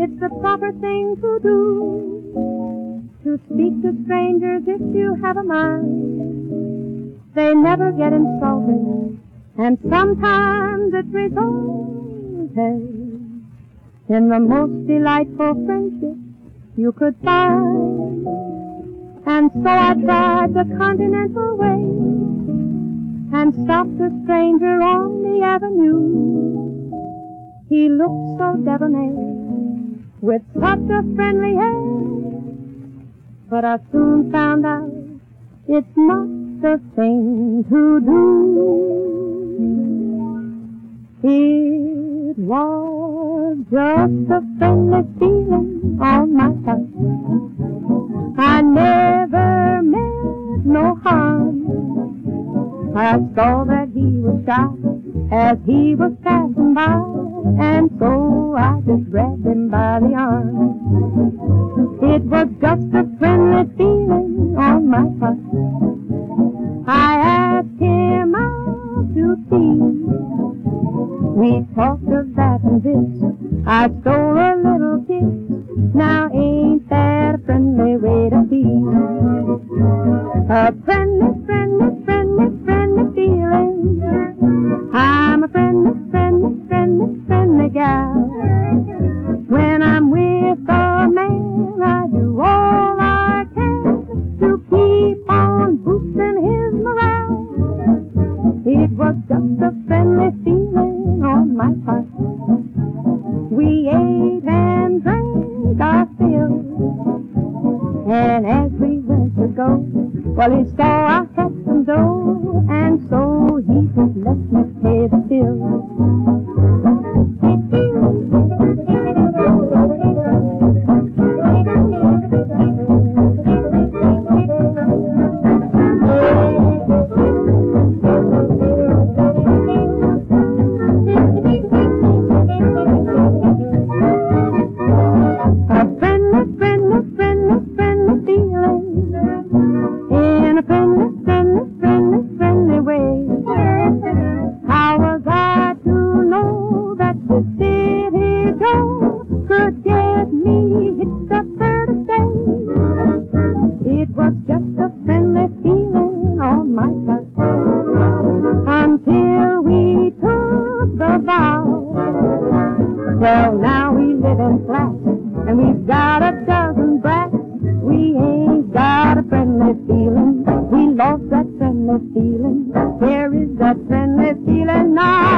it's the proper thing to do to speak to strangers if you have a mind. They never get insulted, and sometimes it results in the most delightful friendship you could find. And so I tried the continental way and stopped a stranger on the avenue. He looked so debonair with such a friendly air, but I soon found out it's not the thing to do. It was just a friendly feeling on my tongue. I never meant no harm. I saw that he was shy as he was passing by, and so I just grabbed him by the arm. It was just a friendly feeling on my part. I asked him out to tea. We talked of that and this. I stole a little kiss. Now ain't that a friendly way to be? A friendly, friendly, friendly, friendly feeling. I'm a friendly, friendly, friendly, friendly gal. When I'm with a man, I do all I can to keep on boosting his morale. It was just a friendly feeling on my part. We ate and drank our fill, and as we went to go, well, he saw I had some dough, and so he just let me pay the bill. Well, now we live in flats, and we've got a dozen brats. We ain't got a friendly feeling. We lost that friendly feeling. Where is that friendly feeling now?